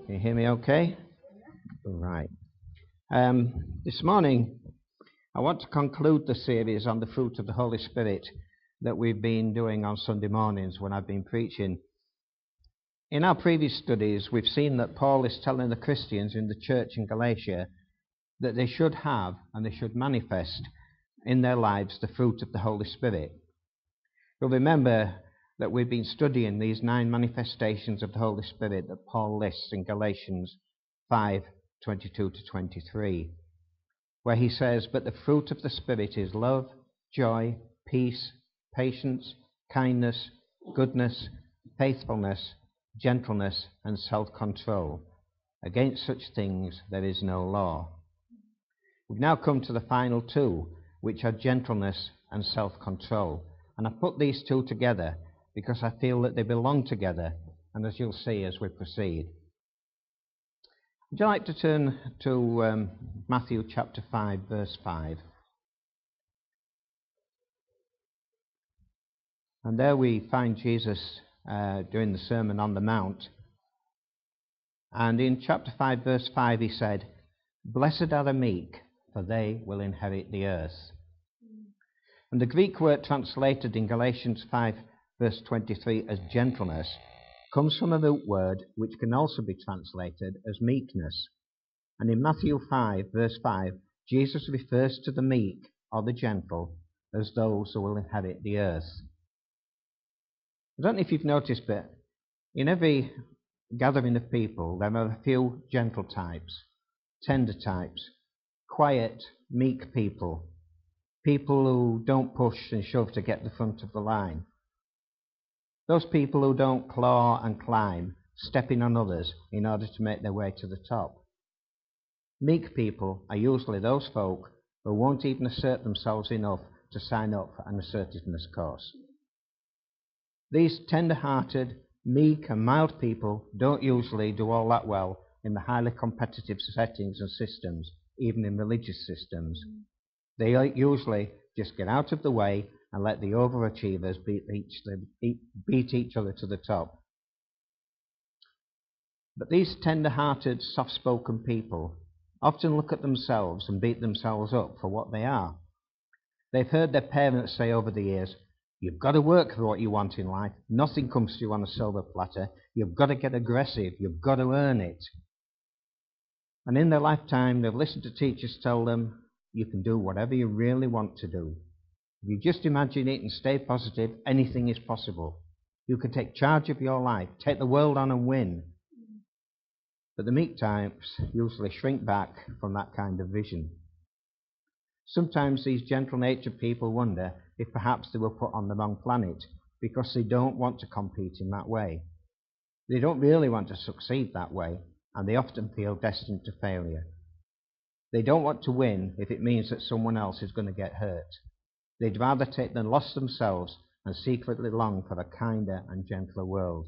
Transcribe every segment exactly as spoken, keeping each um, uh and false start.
Can you hear me okay? All right. Um, this morning, I want to conclude the series on the fruit of the Holy Spirit that we've been doing on Sunday mornings when I've been preaching. In our previous studies, we've seen that Paul is telling the Christians in the church in Galatia that they should have and they should manifest in their lives the fruit of the Holy Spirit. You'll remember that we've been studying these nine manifestations of the Holy Spirit that Paul lists in Galatians five, twenty-two to twenty-three, where he says, "But the fruit of the Spirit is love, joy, peace, patience, kindness, goodness, faithfulness, gentleness, and self-control. Against such things there is no law." We've now come to the final two, which are gentleness and self-control. And I put these two together because I feel that they belong together, and as you'll see as we proceed. Would you like to turn to um, Matthew chapter five, verse five? And there we find Jesus uh, doing the Sermon on the Mount. And in chapter five, verse five, he said, "Blessed are the meek, for they will inherit the earth." And the Greek word translated in Galatians five, verse twenty-three as gentleness comes from a root word which can also be translated as meekness. And in Matthew five, verse five, Jesus refers to the meek or the gentle as those who will inherit the earth. I don't know if you've noticed, but in every gathering of people, there are a few gentle types, tender types, quiet, meek people, people who don't push and shove to get the front of the line. Those people who don't claw and climb, stepping on others in order to make their way to the top. Meek people are usually those folk who won't even assert themselves enough to sign up for an assertiveness course. These tender-hearted, meek and mild people don't usually do all that well in the highly competitive settings and systems, even in religious systems. They usually just get out of the way and let the overachievers beat each, beat each other to the top. But these tender-hearted, soft-spoken people often look at themselves and beat themselves up for what they are. They've heard their parents say over the years, "You've got to work for what you want in life. Nothing comes to you on a silver platter. You've got to get aggressive. You've got to earn it." And in their lifetime, they've listened to teachers tell them, "You can do whatever you really want to do. If you just imagine it and stay positive, anything is possible. You can take charge of your life, take the world on and win." But the meek types usually shrink back from that kind of vision. Sometimes these gentle-natured people wonder if perhaps they were put on the wrong planet because they don't want to compete in that way. They don't really want to succeed that way, and they often feel destined to failure. They don't want to win if it means that someone else is going to get hurt. They'd rather take the loss themselves and secretly long for a kinder and gentler world.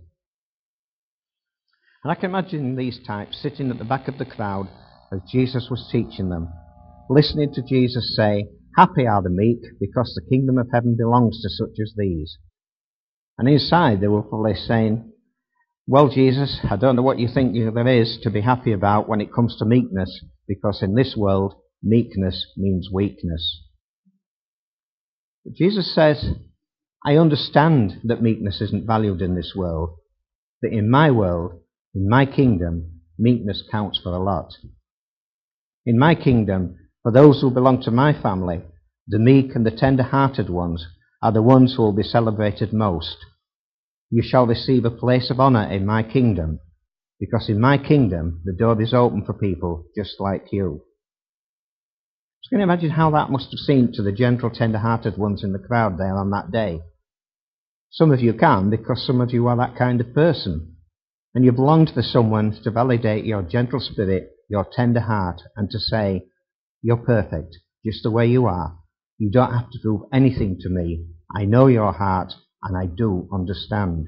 And I can imagine these types sitting at the back of the crowd as Jesus was teaching them, listening to Jesus say, "Happy are the meek, because the kingdom of heaven belongs to such as these." And inside they were probably saying, "Well, Jesus, I don't know what you think there is to be happy about when it comes to meekness, because in this world, meekness means weakness." But Jesus says, "I understand that meekness isn't valued in this world, but in my world, in my kingdom, meekness counts for a lot. In my kingdom, for those who belong to my family, the meek and the tender-hearted ones are the ones who will be celebrated most. You shall receive a place of honour in my kingdom, because in my kingdom the door is open for people just like you." So can you imagine how that must have seemed to the gentle, tender-hearted ones in the crowd there on that day? Some of you can, because some of you are that kind of person, and you've longed for someone to validate your gentle spirit, your tender heart, and to say, "You're perfect, just the way you are. You don't have to prove anything to me. I know your heart, and I do understand."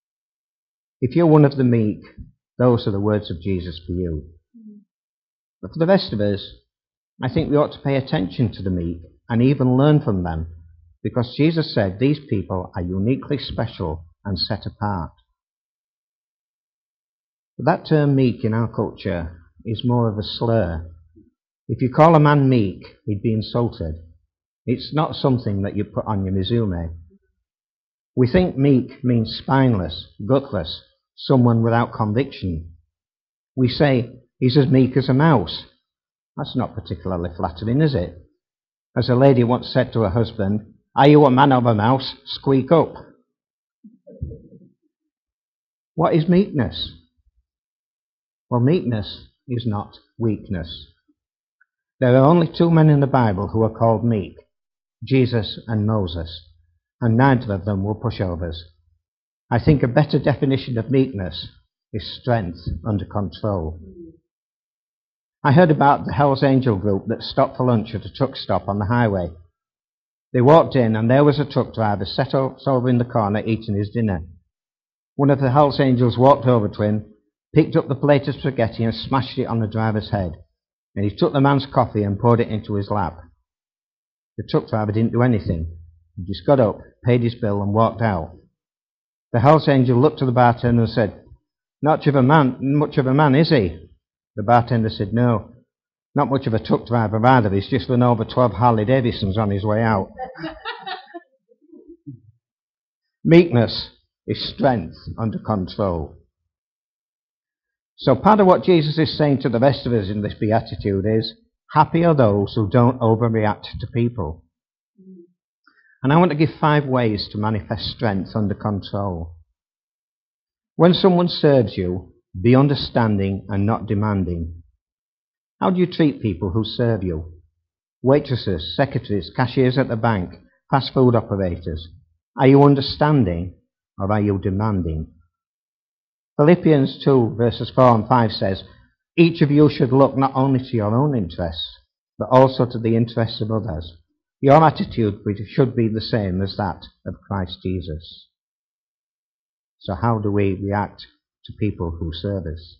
If you're one of the meek, those are the words of Jesus for you. But for the rest of us, I think we ought to pay attention to the meek and even learn from them, because Jesus said these people are uniquely special and set apart. But that term meek in our culture is more of a slur. If you call a man meek, he'd be insulted. It's not something that you put on your resume. We think meek means spineless, gutless, someone without conviction. We say he's as meek as a mouse. That's not particularly flattering, is it? As a lady once said to her husband, "Are you a man or a mouse? Squeak up." What is meekness? Well, meekness is not weakness. There are only two men in the Bible who are called meek, Jesus and Moses, and neither of them were pushovers. I think a better definition of meekness is strength under control. I heard about the Hells Angel group that stopped for lunch at a truck stop on the highway. They walked in and there was a truck driver set over in the corner eating his dinner. One of the Hells Angels walked over to him, picked up the plate of spaghetti and smashed it on the driver's head. And he took the man's coffee and poured it into his lap. The truck driver didn't do anything. He just got up, paid his bill and walked out. The Hells Angel looked at the bartender and said, "Not much of a man, much of a man, is he?" The bartender said, "No, not much of a truck driver either. He's just run over twelve Harley Davidsons on his way out." Meekness is strength under control. So part of what Jesus is saying to the rest of us in this beatitude is, happy are those who don't overreact to people. And I want to give five ways to manifest strength under control. When someone serves you, be understanding and not demanding. How do you treat people who serve you? Waitresses, secretaries, cashiers at the bank, fast food operators. Are you understanding or are you demanding? Philippians two verses four and five says, "Each of you should look not only to your own interests, but also to the interests of others. Your attitude should be the same as that of Christ Jesus." So how do we react to people who serve us?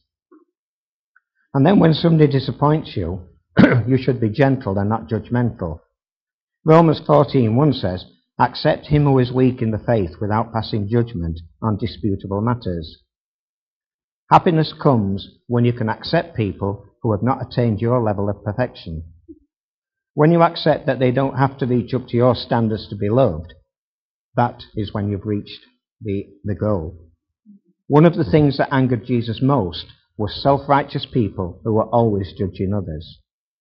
And then when somebody disappoints you, you should be gentle and not judgmental. Romans fourteen one says, "Accept him who is weak in the faith without passing judgment on disputable matters." Happiness comes when you can accept people who have not attained your level of perfection. When you accept that they don't have to reach up to your standards to be loved, that is when you've reached the, the goal. One of the things that angered Jesus most was self-righteous people who were always judging others.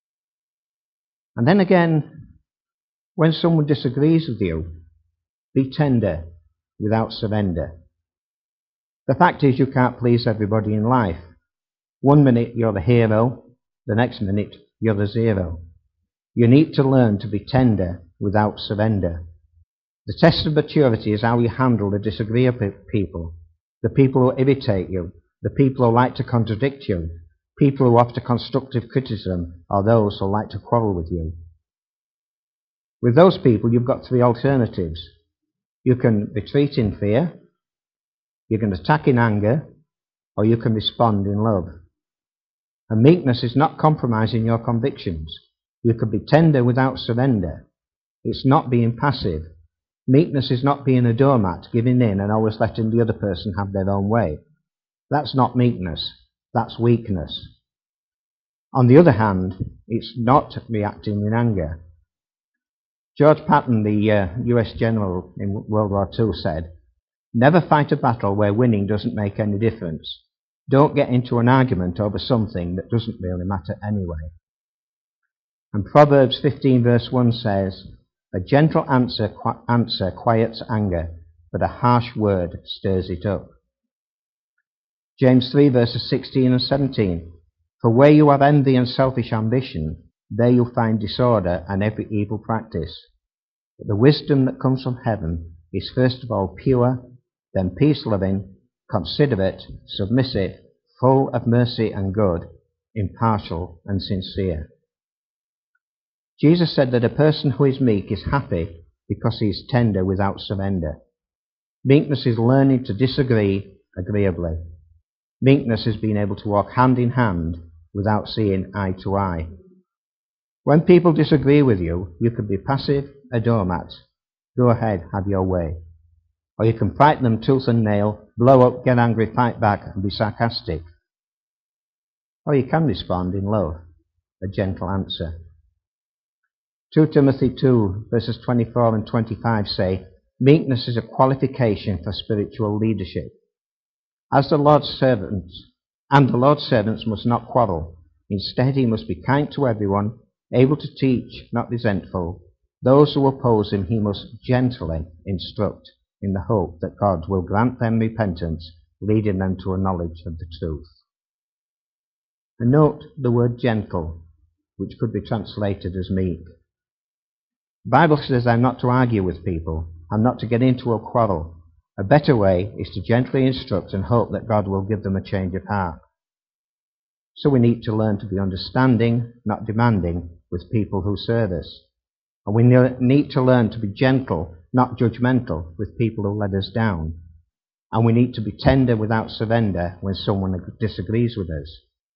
And then again, when someone disagrees with you, be tender without surrender. The fact is you can't please everybody in life. One minute you're the hero, the next minute you're the zero. You need to learn to be tender without surrender. The test of maturity is how you handle the disagreeable people, the people who irritate you, the people who like to contradict you, people who offer constructive criticism, or those who like to quarrel with you. With those people, you've got three alternatives. You can retreat in fear, you can attack in anger, or you can respond in love. And meekness is not compromising your convictions. You can be tender without surrender. It's not being passive. Meekness is not being a doormat, giving in and always letting the other person have their own way. That's not meekness. That's weakness. On the other hand, it's not reacting in anger. George Patton, the uh, U S general in World War Two, said, "Never fight a battle where winning doesn't make any difference. Don't get into an argument over something that doesn't really matter anyway." And Proverbs fifteen verse one says, "A gentle answer, qu- answer quiets anger, but a harsh word stirs it up." James three verses sixteen and seventeen, "For where you have envy and selfish ambition, there you'll find disorder and every evil practice. But the wisdom that comes from heaven is first of all pure, then peace-loving, considerate, submissive, full of mercy and good, impartial and sincere." Jesus said that a person who is meek is happy because he is tender without surrender. Meekness is learning to disagree agreeably. Meekness is being able to walk hand in hand without seeing eye to eye. When people disagree with you, you can be passive, a doormat. Go ahead, have your way. Or you can fight them tooth and nail, blow up, get angry, fight back, and be sarcastic. Or you can respond in love, a gentle answer. Second Timothy two, verses twenty-four and twenty-five say, meekness is a qualification for spiritual leadership. As the Lord's servants, and the Lord's servants must not quarrel. Instead, he must be kind to everyone, able to teach, not resentful. Those who oppose him he must gently instruct, in the hope that God will grant them repentance, leading them to a knowledge of the truth. And note the word gentle, which could be translated as meek. The Bible says I'm not to argue with people. I'm not to get into a quarrel. A better way is to gently instruct and hope that God will give them a change of heart. So we need to learn to be understanding, not demanding, with people who serve us. And we need to learn to be gentle, not judgmental, with people who let us down. And we need to be tender without surrender when someone disagrees with us.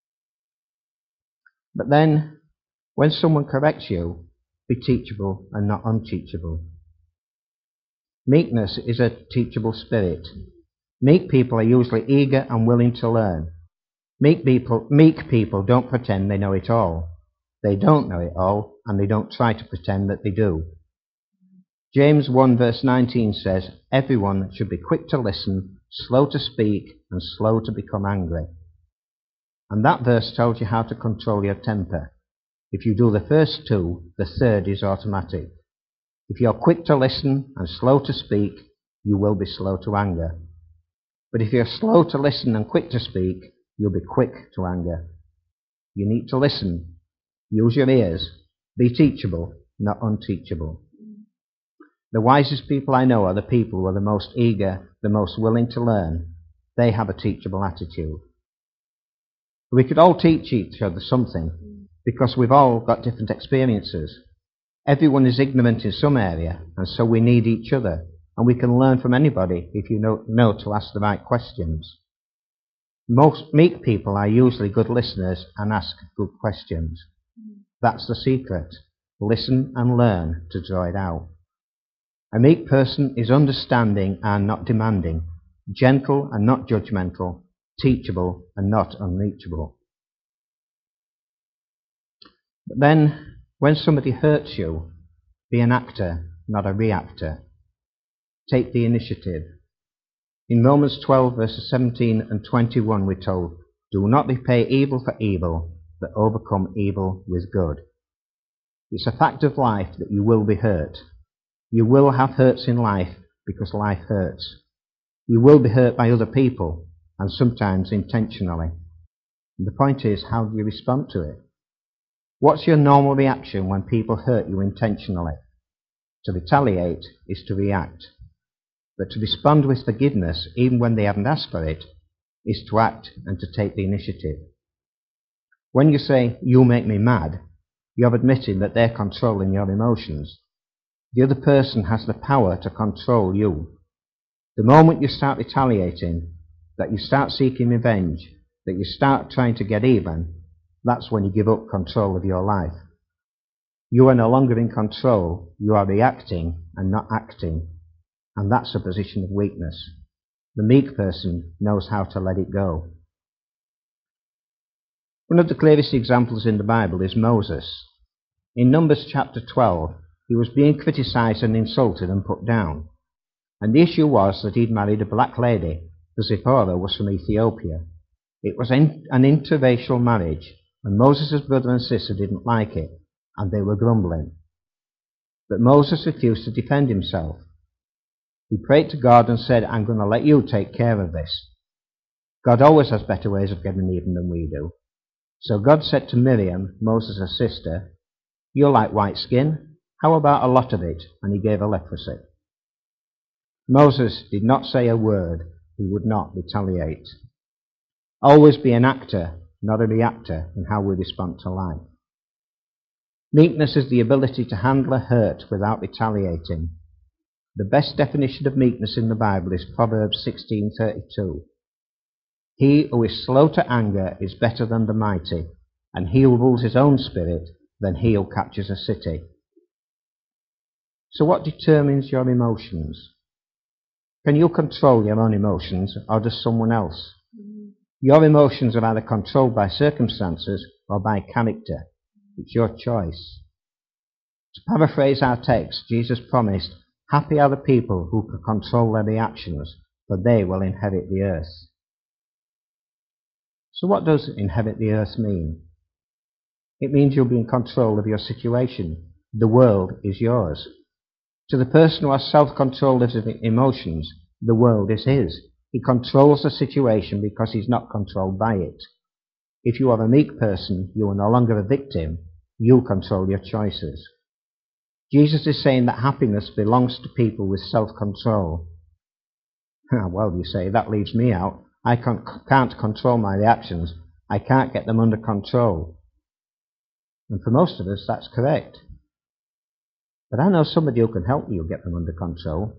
But then, when someone corrects you, be teachable and not unteachable. Meekness is a teachable spirit. Meek people are usually eager and willing to learn. Meek people, meek people don't pretend they know it all. They don't know it all, and they don't try to pretend that they do. James one verse nineteen says, everyone should be quick to listen, slow to speak, and slow to become angry. And that verse tells you how to control your temper. If you do the first two, the third is automatic. If you're quick to listen and slow to speak, you will be slow to anger. But if you're slow to listen and quick to speak, you'll be quick to anger. You need to listen. Use your ears. Be teachable, not unteachable. The wisest people I know are the people who are the most eager, the most willing to learn. They have a teachable attitude. We could all teach each other something, because we've all got different experiences. Everyone is ignorant in some area, and so we need each other, and we can learn from anybody if you know, know to ask the right questions. Most meek people are usually good listeners and ask good questions. That's the secret. Listen and learn to draw it out. A meek person is understanding and not demanding, gentle and not judgmental, teachable and not unreachable. But then, when somebody hurts you, be an actor, not a reactor. Take the initiative. In Romans twelve, verses seventeen and twenty-one, we're told, do not repay evil for evil, but overcome evil with good. It's a fact of life that you will be hurt. You will have hurts in life because life hurts. You will be hurt by other people, and sometimes intentionally. And the point is, how do you respond to it? What's your normal reaction when people hurt you intentionally? To retaliate is to react. But to respond with forgiveness, even when they haven't asked for it, is to act and to take the initiative. When you say, you make me mad, you're admitting that they're controlling your emotions. The other person has the power to control you. The moment you start retaliating, that you start seeking revenge, that you start trying to get even, that's when you give up control of your life. You are no longer in control, you are reacting and not acting. And that's a position of weakness. The meek person knows how to let it go. One of the clearest examples in the Bible is Moses. In Numbers chapter twelve, he was being criticized and insulted and put down. And the issue was that he'd married a black lady, because Zipporah was from Ethiopia. It was an interracial marriage, and Moses' brother and sister didn't like it, and they were grumbling. But Moses refused to defend himself. He prayed to God and said, I'm going to let you take care of this. God always has better ways of getting even than we do. So God said to Miriam, Moses' sister, you're like white skin. How about a lot of it? And he gave her leprosy. Moses did not say a word. He would not retaliate. Always be an actor, not a reactor, in how we respond to life. Meekness is the ability to handle a hurt without retaliating. The best definition of meekness in the Bible is Proverbs sixteen thirty-two. He who is slow to anger is better than the mighty, and he who rules his own spirit than he who captures a city. So what determines your emotions? Can you control your own emotions, or does someone else? Your emotions are either controlled by circumstances or by character. It's your choice. To paraphrase our text, Jesus promised, "Happy are the people who can control their reactions, for they will inherit the earth." So what does inherit the earth mean? It means you'll be in control of your situation. The world is yours. To the person who has self-control of his emotions, the world is his. He controls the situation because he's not controlled by it. If you are a meek person, you are no longer a victim. You control your choices. Jesus is saying that happiness belongs to people with self-control. Well, you say, that leaves me out. I can't control my reactions. I can't get them under control. And for most of us, that's correct. But I know somebody who can help you get them under control.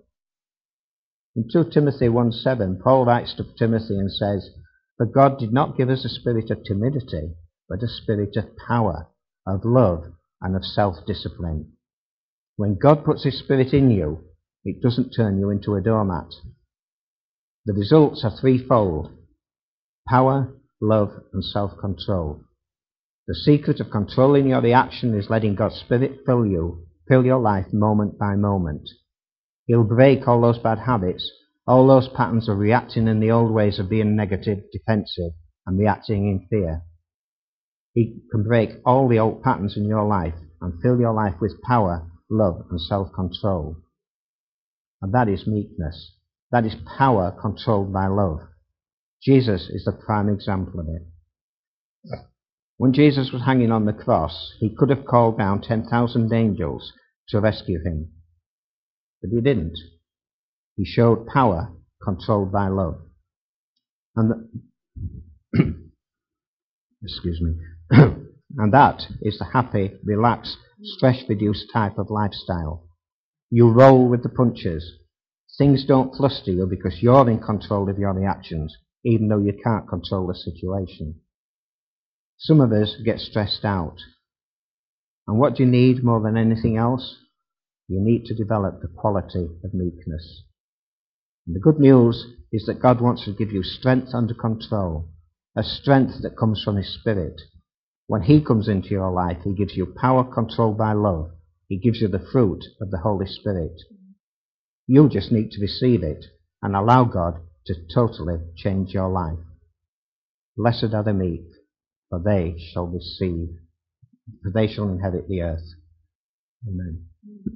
In Second Timothy one seven, Paul writes to Timothy and says, "For God did not give us a spirit of timidity, but a spirit of power, of love, and of self-discipline." When God puts His Spirit in you, it doesn't turn you into a doormat. The results are threefold: power, love, and self-control. The secret of controlling your reaction is letting God's Spirit fill you, fill your life moment by moment. He'll break all those bad habits, all those patterns of reacting in the old ways of being negative, defensive, and reacting in fear. He can break all the old patterns in your life and fill your life with power, love, and self-control. And that is meekness. That is power controlled by love. Jesus is the prime example of it. When Jesus was hanging on the cross, he could have called down ten thousand angels to rescue him. But he didn't. He showed power controlled by love. And the excuse me. And that is the happy, relaxed, stress-reduced type of lifestyle. You roll with the punches. Things don't fluster you because you're in control of your reactions, even though you can't control the situation. Some of us get stressed out. And what do you need more than anything else? You need to develop the quality of meekness. And the good news is that God wants to give you strength under control, a strength that comes from His Spirit. When He comes into your life, He gives you power controlled by love. He gives you the fruit of the Holy Spirit. You just need to receive it and allow God to totally change your life. Blessed are the meek, for they shall receive, for they shall inherit the earth. Amen.